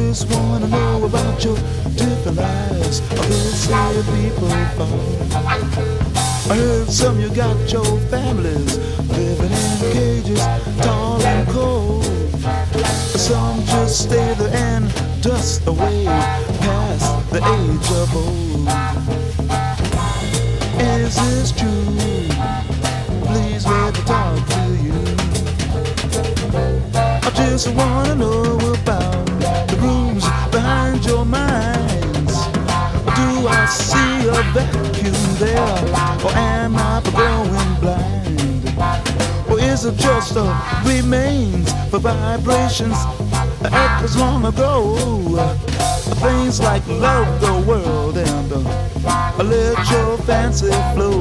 just wanna know about your different lives. All this say people fall. I heard some you got your families living in cages, tall and cold. Some just stay there and dust away past the age of old. Is this true? Please let me talk to you. I just wanna know about the rooms behind your minds. Do I see a vacuum there, or am I going blind? Or is it just a remains for vibrations that was long ago? Things like love the world and let your fancy flow.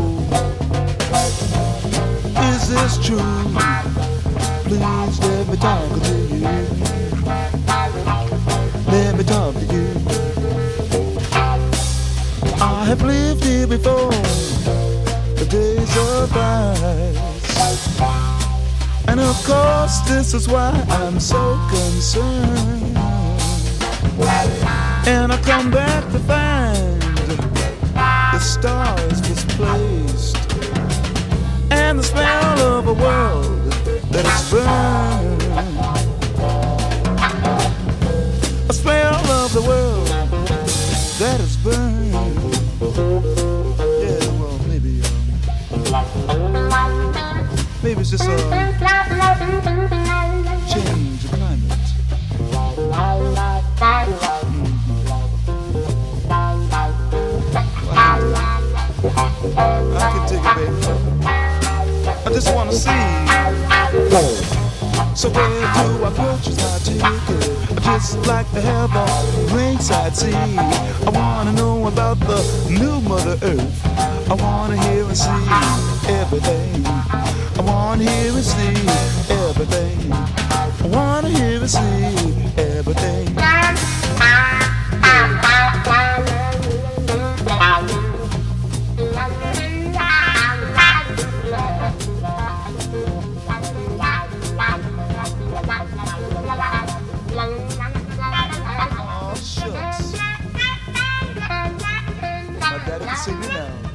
Is this true? Please let me talk to you. Let me talk to you. I have lived here before, the days of ice. And of course this is why I'm so concerned. And I come back to find the stars misplaced, and the smell of a world that is burned. A smell of the world that is burned. Yeah, well, maybe it's just a change of climate. I can take it, baby. I just wanna see. So where do I purchase my ticket? I just like to have a ringside seat. I wanna know about the new Mother Earth. I wanna hear and see everything. I wanna hear and see everything. I wanna hear and see everything. Oh, shucks. My daddy can see me now.